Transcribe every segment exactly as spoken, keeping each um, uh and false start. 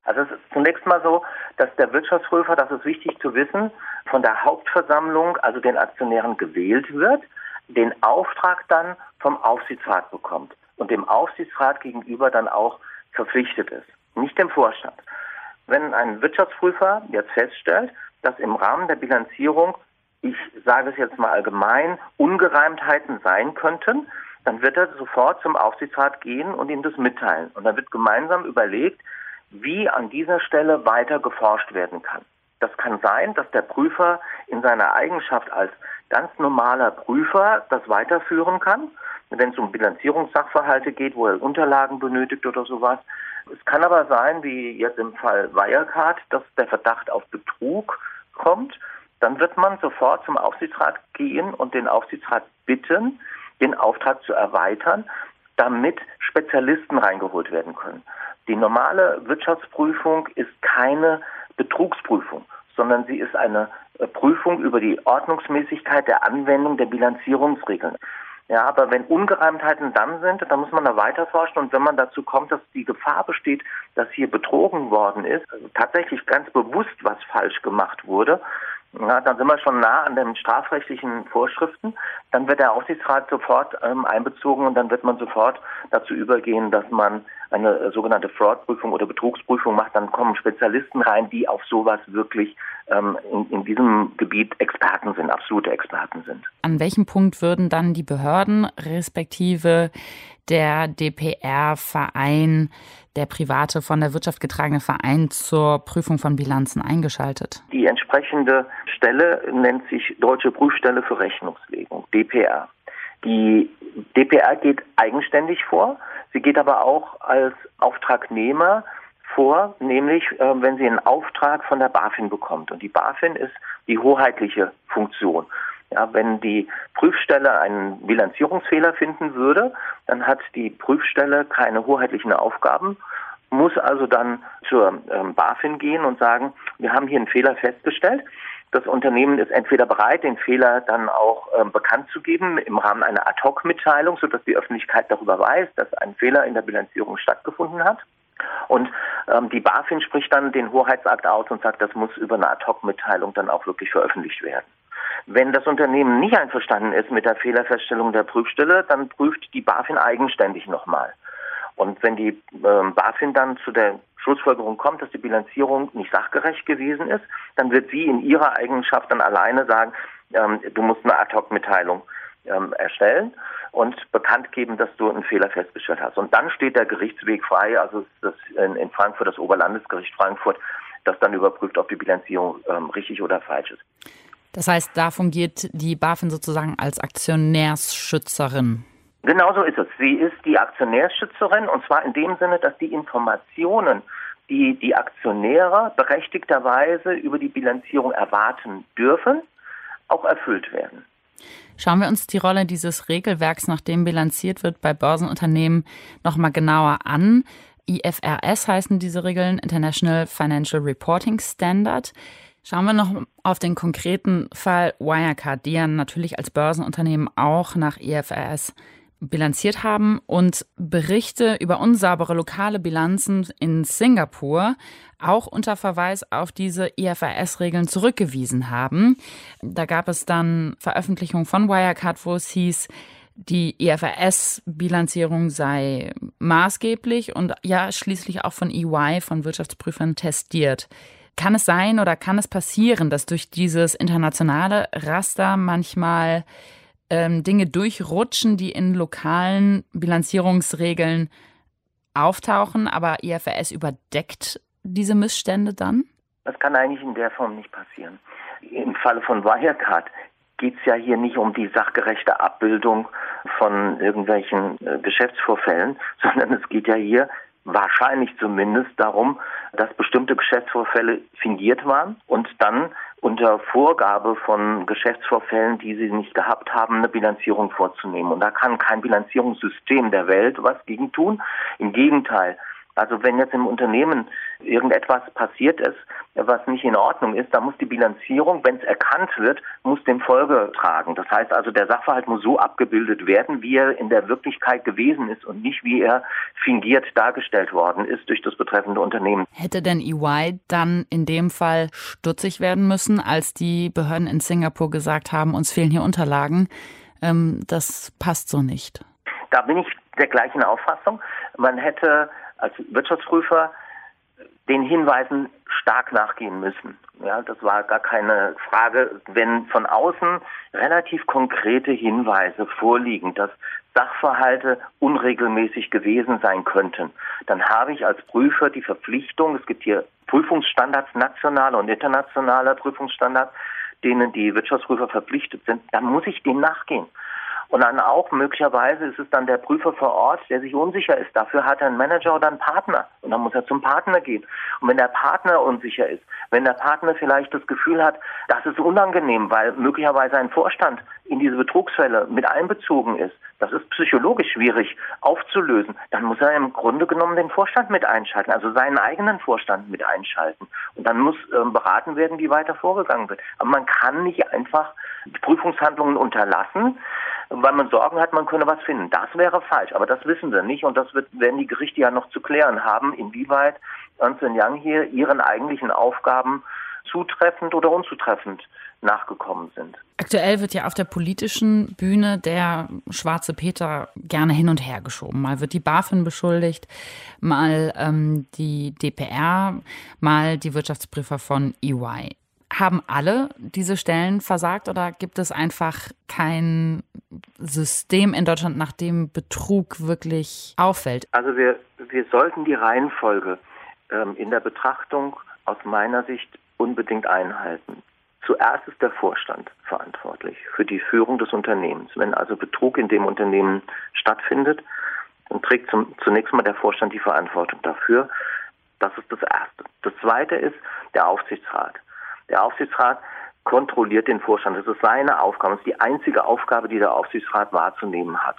Also es ist zunächst mal so, dass der Wirtschaftsprüfer, das ist wichtig zu wissen, von der Hauptversammlung, also den Aktionären, gewählt wird, den Auftrag dann vom Aufsichtsrat bekommt und dem Aufsichtsrat gegenüber dann auch verpflichtet ist, nicht dem Vorstand. Wenn ein Wirtschaftsprüfer jetzt feststellt, dass im Rahmen der Bilanzierung, ich sage es jetzt mal allgemein, Ungereimtheiten sein könnten, dann wird er sofort zum Aufsichtsrat gehen und ihm das mitteilen. Und dann wird gemeinsam überlegt, wie an dieser Stelle weiter geforscht werden kann. Das kann sein, dass der Prüfer in seiner Eigenschaft als ganz normaler Prüfer das weiterführen kann, wenn es um Bilanzierungssachverhalte geht, wo er Unterlagen benötigt oder sowas. Es kann aber sein, wie jetzt im Fall Wirecard, dass der Verdacht auf Betrug kommt. Dann wird man sofort zum Aufsichtsrat gehen und den Aufsichtsrat bitten, den Auftrag zu erweitern, damit Spezialisten reingeholt werden können. Die normale Wirtschaftsprüfung ist keine Betrugsprüfung, sondern sie ist eine Prüfung über die Ordnungsmäßigkeit der Anwendung der Bilanzierungsregeln. Ja, aber wenn Ungereimtheiten dann sind, dann muss man da weiterforschen, und wenn man dazu kommt, dass die Gefahr besteht, dass hier betrogen worden ist, also tatsächlich ganz bewusst was falsch gemacht wurde, ja, dann sind wir schon nah an den strafrechtlichen Vorschriften. Dann wird der Aufsichtsrat sofort ähm, einbezogen, und dann wird man sofort dazu übergehen, dass man eine äh, sogenannte Fraud-Prüfung oder Betrugsprüfung macht. Dann kommen Spezialisten rein, die auf sowas wirklich ähm, in, in diesem Gebiet Experten sind, absolute Experten sind. An welchem Punkt würden dann die Behörden respektive der D P R-Verein, der private, von der Wirtschaft getragene Verein, zur Prüfung von Bilanzen eingeschaltet? Die entsprechende Stelle nennt sich Deutsche Prüfstelle für Rechnungslegung, D P R. Die D P R geht eigenständig vor, sie geht aber auch als Auftragnehmer vor, nämlich äh, wenn sie einen Auftrag von der BaFin bekommt. Und die BaFin ist die hoheitliche Funktion. Ja, wenn die Prüfstelle einen Bilanzierungsfehler finden würde, dann hat die Prüfstelle keine hoheitlichen Aufgaben, muss also dann zur ähm, BaFin gehen und sagen, wir haben hier einen Fehler festgestellt. Das Unternehmen ist entweder bereit, den Fehler dann auch ähm, bekannt zu geben im Rahmen einer Ad-hoc-Mitteilung, sodass die Öffentlichkeit darüber weiß, dass ein Fehler in der Bilanzierung stattgefunden hat. Und ähm, die BaFin spricht dann den Hoheitsakt aus und sagt, das muss über eine Ad-hoc-Mitteilung dann auch wirklich veröffentlicht werden. Wenn das Unternehmen nicht einverstanden ist mit der Fehlerfeststellung der Prüfstelle, dann prüft die BaFin eigenständig nochmal. Und wenn die ähm, BaFin dann zu der Schlussfolgerung kommt, dass die Bilanzierung nicht sachgerecht gewesen ist, dann wird sie in ihrer Eigenschaft dann alleine sagen, ähm, du musst eine Ad-hoc-Mitteilung ähm, erstellen und bekannt geben, dass du einen Fehler festgestellt hast. Und dann steht der Gerichtsweg frei, also das in, in Frankfurt, das Oberlandesgericht Frankfurt, das dann überprüft, ob die Bilanzierung ähm, richtig oder falsch ist. Das heißt, da fungiert die BaFin sozusagen als Aktionärsschützerin. Genau so ist es. Sie ist die Aktionärsschützerin, und zwar in dem Sinne, dass die Informationen, die die Aktionäre berechtigterweise über die Bilanzierung erwarten dürfen, auch erfüllt werden. Schauen wir uns die Rolle dieses Regelwerks, nach dem bilanziert wird, bei Börsenunternehmen noch mal genauer an. I F R S heißen diese Regeln, International Financial Reporting Standard. Schauen wir noch auf den konkreten Fall Wirecard, die ja natürlich als Börsenunternehmen auch nach I F R S bilanziert haben und Berichte über unsaubere lokale Bilanzen in Singapur auch unter Verweis auf diese I F R S-Regeln zurückgewiesen haben. Da gab es dann Veröffentlichungen von Wirecard, wo es hieß, die I F R S-Bilanzierung sei maßgeblich und ja schließlich auch von E Y, von Wirtschaftsprüfern, testiert. Kann es sein oder kann es passieren, dass durch dieses internationale Raster manchmal ähm, Dinge durchrutschen, die in lokalen Bilanzierungsregeln auftauchen, aber I F R S überdeckt diese Missstände dann? Das kann eigentlich in der Form nicht passieren. Im Falle von Wirecard geht es ja hier nicht um die sachgerechte Abbildung von irgendwelchen äh, Geschäftsvorfällen, sondern es geht ja hier wahrscheinlich zumindest darum, dass bestimmte Geschäftsvorfälle fingiert waren und dann unter Vorgabe von Geschäftsvorfällen, die sie nicht gehabt haben, eine Bilanzierung vorzunehmen. Und da kann kein Bilanzierungssystem der Welt was gegen tun. Im Gegenteil, Also wenn jetzt im Unternehmen irgendetwas passiert ist, was nicht in Ordnung ist, dann muss die Bilanzierung, wenn es erkannt wird, muss dem Folge tragen. Das heißt also, der Sachverhalt muss so abgebildet werden, wie er in der Wirklichkeit gewesen ist und nicht, wie er fingiert dargestellt worden ist durch das betreffende Unternehmen. Hätte denn E Y dann in dem Fall stutzig werden müssen, als die Behörden in Singapur gesagt haben, uns fehlen hier Unterlagen? Ähm, das passt so nicht. Da bin ich der gleichen Auffassung. Man hätte als Wirtschaftsprüfer den Hinweisen stark nachgehen müssen. Ja, das war gar keine Frage. Wenn von außen relativ konkrete Hinweise vorliegen, dass Sachverhalte unregelmäßig gewesen sein könnten, dann habe ich als Prüfer die Verpflichtung, es gibt hier Prüfungsstandards, nationale und internationale Prüfungsstandards, denen die Wirtschaftsprüfer verpflichtet sind, dann muss ich denen nachgehen. Und dann auch möglicherweise ist es dann der Prüfer vor Ort, der sich unsicher ist. Dafür hat er einen Manager oder einen Partner. Und dann muss er zum Partner gehen. Und wenn der Partner unsicher ist, wenn der Partner vielleicht das Gefühl hat, das ist unangenehm, weil möglicherweise ein Vorstand in diese Betrugsfälle mit einbezogen ist, das ist psychologisch schwierig aufzulösen, dann muss er im Grunde genommen den Vorstand mit einschalten, also seinen eigenen Vorstand mit einschalten. Und dann muss äh, beraten werden, wie weiter vorgegangen wird. Aber man kann nicht einfach Prüfungshandlungen unterlassen, weil man Sorgen hat, man könne was finden. Das wäre falsch, aber das wissen wir nicht und das wird, werden die Gerichte ja noch zu klären haben, inwieweit Ernst und Young hier ihren eigentlichen Aufgaben zutreffend oder unzutreffend nachgekommen sind. Aktuell wird ja auf der politischen Bühne der schwarze Peter gerne hin und her geschoben. Mal wird die BaFin beschuldigt, mal ähm, die D P R, mal die Wirtschaftsprüfer von E Y. Haben alle diese Stellen versagt oder gibt es einfach kein System in Deutschland, nach dem Betrug wirklich auffällt? Also wir, wir sollten die Reihenfolge ähm, in der Betrachtung aus meiner Sicht unbedingt einhalten. Zuerst ist der Vorstand verantwortlich für die Führung des Unternehmens. Wenn also Betrug in dem Unternehmen stattfindet, dann trägt zum, zunächst mal der Vorstand die Verantwortung dafür. Das ist das Erste. Das Zweite ist der Aufsichtsrat. Der Aufsichtsrat kontrolliert den Vorstand. Das ist seine Aufgabe. Das ist die einzige Aufgabe, die der Aufsichtsrat wahrzunehmen hat.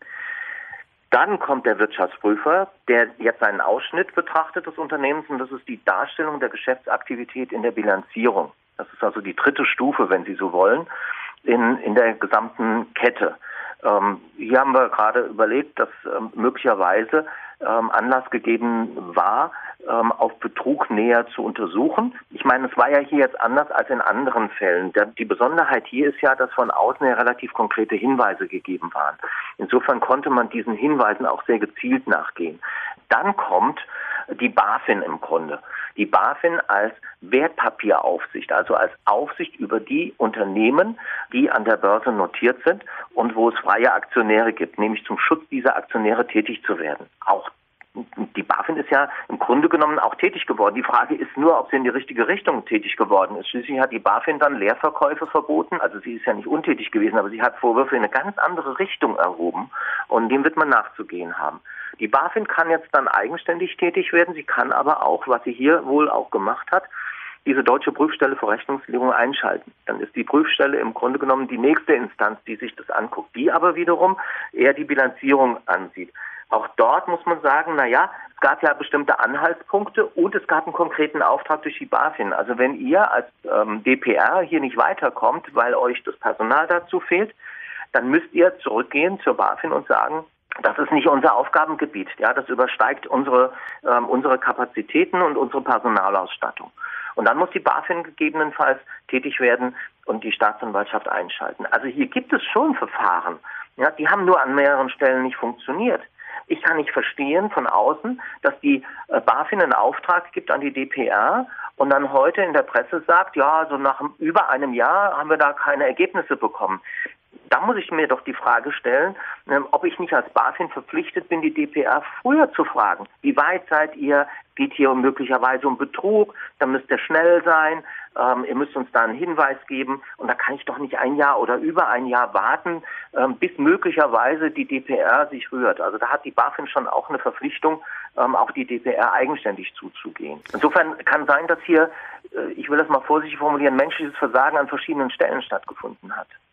Dann kommt der Wirtschaftsprüfer, der jetzt einen Ausschnitt betrachtet des Unternehmens, und das ist die Darstellung der Geschäftsaktivität in der Bilanzierung. Das ist also die dritte Stufe, wenn Sie so wollen, in, in der gesamten Kette. Ähm, hier haben wir gerade überlegt, dass ähm, möglicherweise ähm, Anlass gegeben war, ähm, auf Betrug näher zu untersuchen. Ich meine, es war ja hier jetzt anders als in anderen Fällen. Der, die Besonderheit hier ist ja, dass von außen ja relativ konkrete Hinweise gegeben waren. Insofern konnte man diesen Hinweisen auch sehr gezielt nachgehen. Dann kommt die BaFin im Grunde. Die BaFin als Wertpapieraufsicht, also als Aufsicht über die Unternehmen, die an der Börse notiert sind und wo es freie Aktionäre gibt, nämlich zum Schutz dieser Aktionäre tätig zu werden. Auch die BaFin ist ja im Grunde genommen auch tätig geworden. Die Frage ist nur, ob sie in die richtige Richtung tätig geworden ist. Schließlich hat die BaFin dann Leerverkäufe verboten. Also sie ist ja nicht untätig gewesen, aber sie hat Vorwürfe in eine ganz andere Richtung erhoben. Und dem wird man nachzugehen haben. Die BaFin kann jetzt dann eigenständig tätig werden. Sie kann aber auch, was sie hier wohl auch gemacht hat, diese deutsche Prüfstelle für Rechnungslegung einschalten. Dann ist die Prüfstelle im Grunde genommen die nächste Instanz, die sich das anguckt, die aber wiederum eher die Bilanzierung ansieht. Auch dort muss man sagen, na ja, es gab ja bestimmte Anhaltspunkte und es gab einen konkreten Auftrag durch die BaFin. Also wenn ihr als ähm, D P R hier nicht weiterkommt, weil euch das Personal dazu fehlt, dann müsst ihr zurückgehen zur BaFin und sagen, das ist nicht unser Aufgabengebiet. Ja, das übersteigt unsere, ähm, unsere Kapazitäten und unsere Personalausstattung. Und dann muss die BaFin gegebenenfalls tätig werden und die Staatsanwaltschaft einschalten. Also hier gibt es schon Verfahren. Ja, die haben nur an mehreren Stellen nicht funktioniert. Ich kann nicht verstehen von außen, dass die äh, BaFin einen Auftrag gibt an die D P R und dann heute in der Presse sagt, ja, so nach über einem Jahr haben wir da keine Ergebnisse bekommen. Da muss ich mir doch die Frage stellen, ob ich nicht als BaFin verpflichtet bin, die D P R früher zu fragen. Wie weit seid ihr? Geht hier möglicherweise um Betrug? Dann müsst ihr schnell sein. Ähm, ihr müsst uns da einen Hinweis geben. Und da kann ich doch nicht ein Jahr oder über ein Jahr warten, ähm, bis möglicherweise die D P R sich rührt. Also da hat die BaFin schon auch eine Verpflichtung, ähm, auch die D P R eigenständig zuzugehen. Insofern kann sein, dass hier, äh, ich will das mal vorsichtig formulieren, menschliches Versagen an verschiedenen Stellen stattgefunden hat.